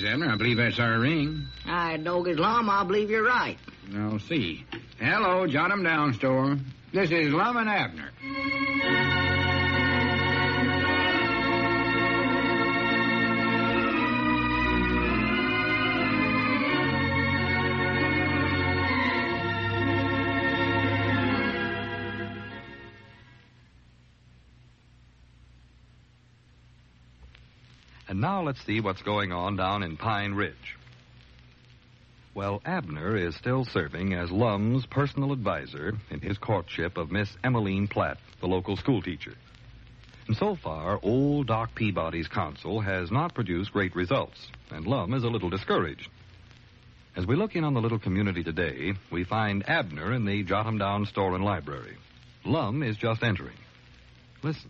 Yes, Abner, I believe that's our ring. Doggies Lum, I believe you're right. I'll see. Hello, Jot 'em Down store. This is Lum and Abner. And now let's see what's going on down in Pine Ridge. Well, Abner is still serving as Lum's personal advisor in his courtship of Miss Emmeline Platt, the local schoolteacher. And so far, old Doc Peabody's counsel has not produced great results, and Lum is a little discouraged. As we look in on the little community today, we find Abner in the Jot 'em Down store and library. Lum is just entering. Listen.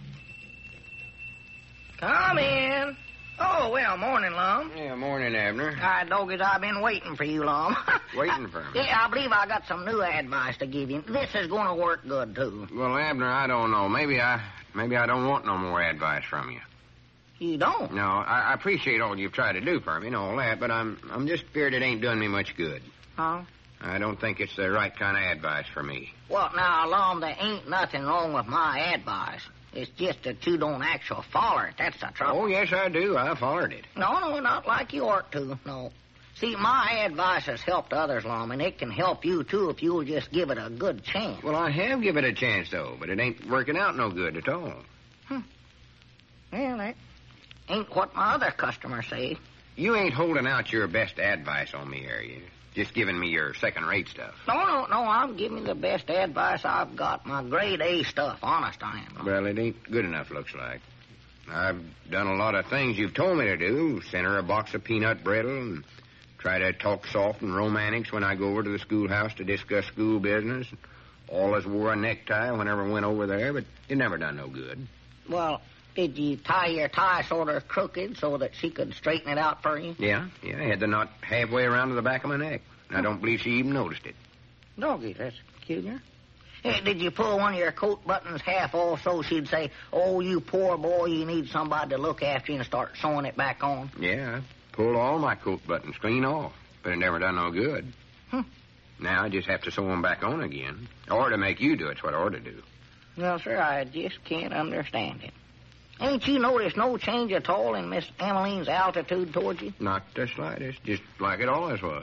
Come in. Oh, well, morning, Lum. Yeah, morning, Abner. Doggies, I've been waiting for you, Lum. Waiting for me? Yeah, I believe I got some new advice to give you. This is going to work good, too. Well, Abner, I don't know. Maybe I don't want no more advice from you. You don't? No, I appreciate all you've tried to do for me and all that, but I'm just feared it ain't done me much good. Huh? I don't think it's the right kind of advice for me. Well, now, Lum, there ain't nothing wrong with my advice. It's just that you don't actually follow it. That's the trouble. Oh, yes, I do. I followed it. No, not like you ought to, no. See, my advice has helped others, Lum, and it can help you, too, if you'll just give it a good chance. Well, I have given it a chance, though, but it ain't working out no good at all. Well, that ain't what my other customers say. You ain't holding out your best advice on me, are you? Just giving me your second-rate stuff. No, I'm giving you the best advice I've got. My grade A stuff, honest I am. Well, it ain't good enough, looks like. I've done a lot of things you've told me to do. Send her a box of peanut brittle and try to talk soft and romantics when I go over to the schoolhouse to discuss school business. Always wore a necktie whenever I went over there, but it never done no good. Well, did you tie your tie sort of crooked so that she could straighten it out for you? Yeah, I had the knot halfway around to the back of my neck. I don't believe she even noticed it. Doggy, that's peculiar. Hey, did you pull one of your coat buttons half off so she'd say, "Oh, you poor boy, you need somebody to look after you," and start sewing it back on? Yeah, I pulled all my coat buttons clean off, but it never done no good. Now I just have to sew them back on again. Or to make you do it's what I ought to do. Well, sir, I just can't understand it. Ain't you noticed no change at all in Miss Emmeline's attitude towards you? Not the slightest, just like it always was.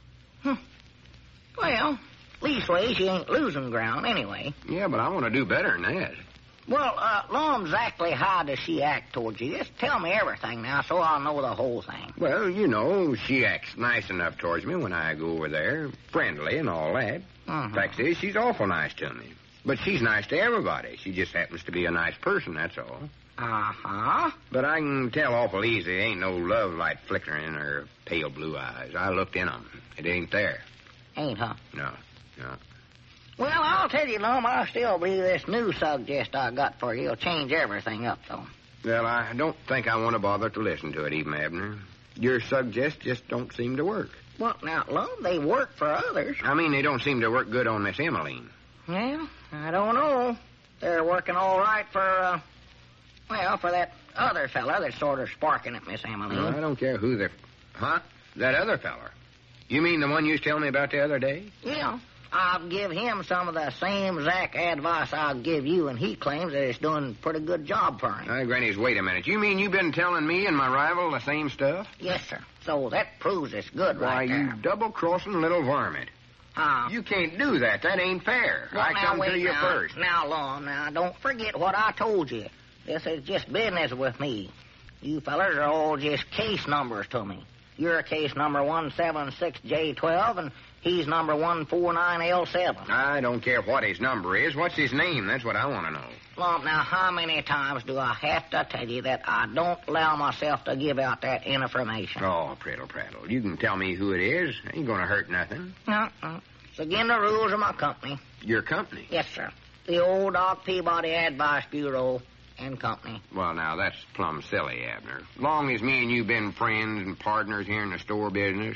Well, leastways, you ain't losing ground anyway. Yeah, but I want to do better than that. Well, Lum, exactly how does she act towards you? Just tell me everything now so I'll know the whole thing. Well, you know, she acts nice enough towards me when I go over there, friendly and all that. Fact is, she's awful nice to me. But she's nice to everybody. She just happens to be a nice person, that's all. But I can tell awful easy ain't no love light flickering in her pale blue eyes. I looked in 'em. It ain't there. Ain't, huh? No. Well, I'll tell you, Lum, I still believe this new suggest I got for you will change everything up, though. Well, I don't think I want to bother to listen to it, even, Abner. Your suggest just don't seem to work. Well, now, Lum, they work for others. I mean, they don't seem to work good on Miss Emmeline. Well, I don't know. They're working all right for that other fella that's sort of sparking at Miss Emmeline. Well, I don't care who they're... Huh? That other feller? You mean the one you was telling me about the other day? Yeah. I'll give him some of the same exact advice I'll give you, and he claims that it's doing a pretty good job for him. Grannies, wait a minute. You mean you've been telling me and my rival the same stuff? Yes, sir. So that proves it's good right there. Why, you double-crossing little varmint. You can't do that. That ain't fair. Well, I come to you first. Now, Lum, don't forget what I told you. This is just business with me. You fellers are all just case numbers to me. You're case number 176J12, and he's number 149L7. I don't care what his number is. What's his name? That's what I want to know. Lum, now, how many times do I have to tell you that I don't allow myself to give out that information? Oh, prattle. You can tell me who it is. Ain't going to hurt nothing. No. It's again the rules of my company. Your company? Yes, sir. The old Doc Peabody Advice Bureau and Company. Well, now, that's plumb silly, Abner. Long as me and you been friends and partners here in the store business,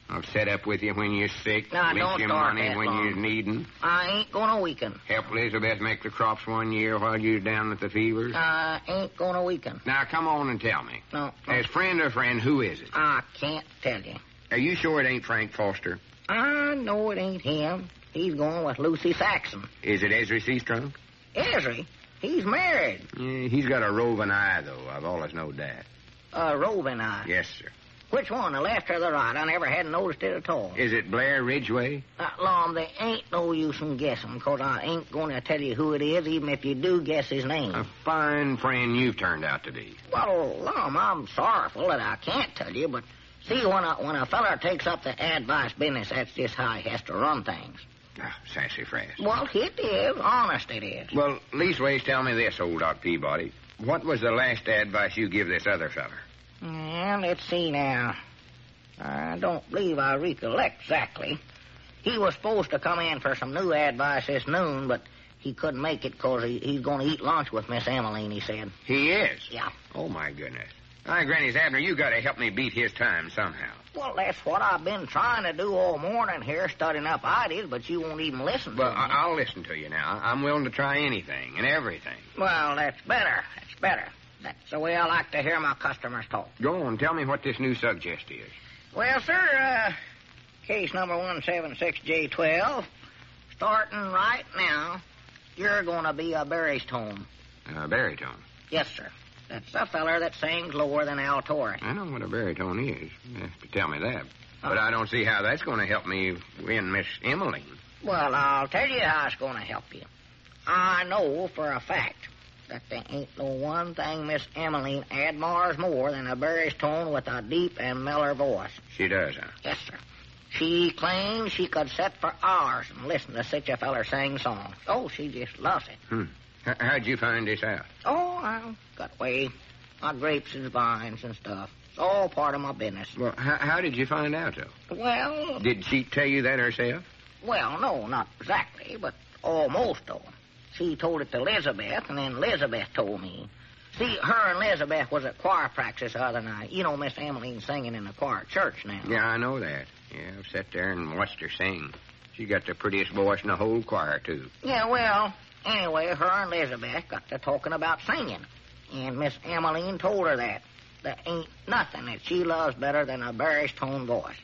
I'll set up with you when you're sick. Now, lend don't you start money that when long. you're needing. I ain't gonna weaken. Help Elizabeth make the crops one year while you're down with the fevers. I ain't gonna weaken. Now, come on and tell me. No. As friend or friend, who is it? I can't tell you. Are you sure it ain't Frank Foster? I know it ain't him. He's going with Lucy Saxon. Is it Ezra Seastrunk? Ezra, he's married. Yeah, he's got a roving eye, though. I've always known that. A roving eye. Yes, sir. Which one, the left or the right? I never had noticed it at all. Is it Blair Ridgway? Lom, there ain't no use in guessing, because I ain't going to tell you who it is, even if you do guess his name. A fine friend you've turned out to be. Well, Lom, I'm sorrowful that I can't tell you, but see, when a feller takes up the advice business, that's just how he has to run things. Sassafras. Well, it is. Honest, it is. Well, leastways, tell me this, old Doc Peabody. What was the last advice you give this other feller? Well, let's see now. I don't believe I recollect exactly. He was supposed to come in for some new advice this noon, but he couldn't make it because he's going to eat lunch with Miss Emmeline, he said. He is? Yeah. Oh, my goodness. All right, Granny's Abner, you got to help me beat his time somehow. Well, that's what I've been trying to do all morning here, studying up ideas, but you won't even listen to Well, me. I'll listen to you now. I'm willing to try anything and everything. Well, that's better. That's better. That's the way I like to hear my customers talk. Go on, tell me what this new suggest is. Well, sir, case number 176J12, starting right now, you're going to be a baritone. Baritone? Yes, sir. That's a feller that sings lower than altori. I know what a baritone is. You have to tell me that. But I don't see how that's going to help me win Miss Emmeline. Well, I'll tell you how it's going to help you. I know for a fact that there ain't no one thing Miss Emmeline admires more than a baritone with a deep and mellow voice. She does, huh? Yes, sir. She claims she could sit for hours and listen to such a feller sing songs. Oh, she just loves it. How'd you find this out? Oh, I got way. My grapes and vines and stuff. It's all part of my business. Well, how did you find out, though? Well... Did she tell you that herself? Well, no, not exactly, but almost, though. She told it to Elizabeth, and then Elizabeth told me. See, her and Elizabeth was at choir practice the other night. You know Miss Emmeline singing in the choir at church now. Yeah, I know that. Yeah, I've sat there and watched her sing. She got the prettiest voice in the whole choir, too. Yeah, well, anyway, her and Elizabeth got to talking about singing. And Miss Emmeline told her that. There ain't nothing that she loves better than a baritone voice.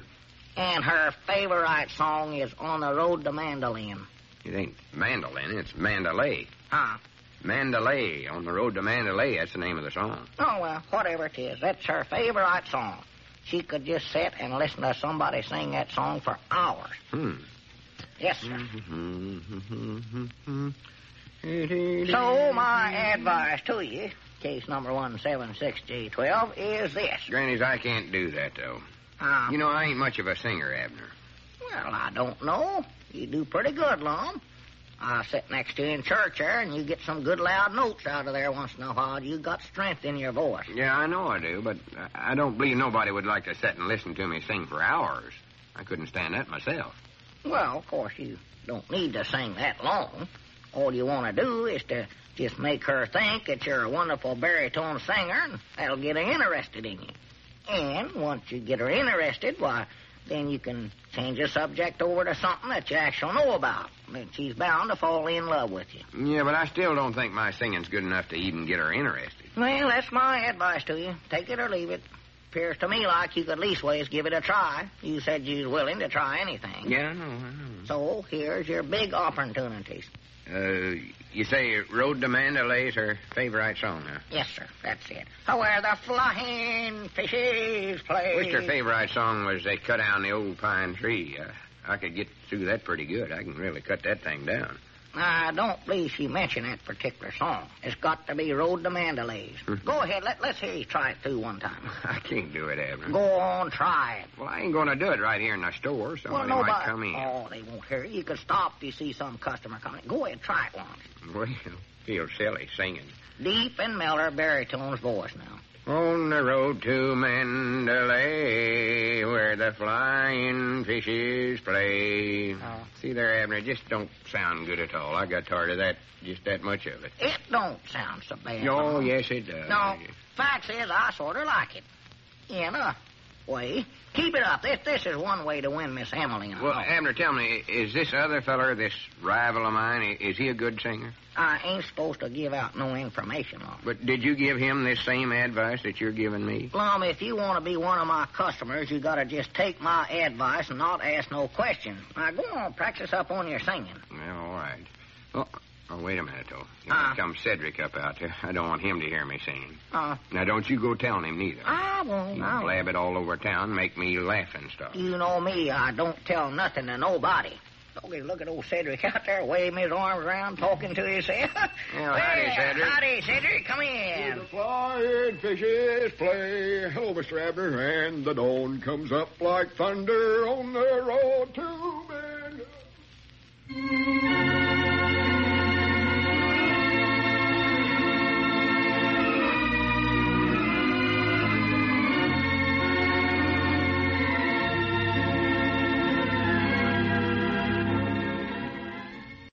And her favorite song is On the Road to Mandolin. It ain't mandolin, it's Mandalay. Huh? Mandalay, On the Road to Mandalay, that's the name of the song. Oh, well, whatever it is, that's her favorite song. She could just sit and listen to somebody sing that song for hours. Yes, sir. So, my advice to you, case number 176J12, is this. Granny's, I can't do that, though. You know, I ain't much of a singer, Abner. Well, I don't know. You do pretty good, Lom. I sit next to you in church there, and you get some good loud notes out of there once in a while. You got strength in your voice. Yeah, I know I do, but I don't believe nobody would like to sit and listen to me sing for hours. I couldn't stand that myself. Well, of course, you don't need to sing that long. All you want to do is to just make her think that you're a wonderful baritone singer, and that'll get her interested in you. And once you get her interested, why, then you can change the subject over to something that you actually know about. Then she's bound to fall in love with you. Yeah, but I still don't think my singing's good enough to even get her interested. Well, that's my advice to you. Take it or leave it. Appears to me like you could leastways give it a try. You said you was willing to try anything. Yeah, I know. So here's your big opportunities. You say Road to Mandalay's her favorite song, huh? Yes, sir. That's it. Where the flying fishes play. Wish her favorite song was They Cut Down the Old Pine Tree. I could get through that pretty good. I can really cut that thing down. I don't believe she mentioned that particular song. It's got to be Road to Mandalay's. Go ahead. Let's hear you try it through one time. I can't do it, Abner. Go on, try it. Well, I ain't going to do it right here in the store. Somebody might come in. Oh, they won't hear you. You could stop if you see some customer coming. Go ahead, try it once. Well, feel silly singing. Deep and mellow baritone's voice now. On the road to Mandalay, where the flying fishes play. Oh. See there, Abner, it just don't sound good at all. I got tired of that, just that much of it. It don't sound so bad. Oh, Mom. yes, it does. No, fact is, I sort of like it. In a way. Keep it up. This is one way to win Miss Emmeline. Well, Abner, tell me, is this other feller, this rival of mine, is he a good singer? I ain't supposed to give out no information on it. But did you give him this same advice that you're giving me? Lum, if you want to be one of my customers, you got to just take my advice and not ask no questions. Now, go on, practice up on your singing. Well, all right. Oh, wait a minute, though. Here comes Cedric up out there. I don't want him to hear me singing. Now, don't you go telling him neither. I won't. You blab it all over town, make me laugh and stuff. You know me. I don't tell nothing to nobody. Okay, look at old Cedric out there waving his arms around, talking to himself. Howdy, Cedric. Howdy, Cedric. Come in. The flying fishes play. Hello, Mr. Abner. And the dawn comes up like thunder on the road to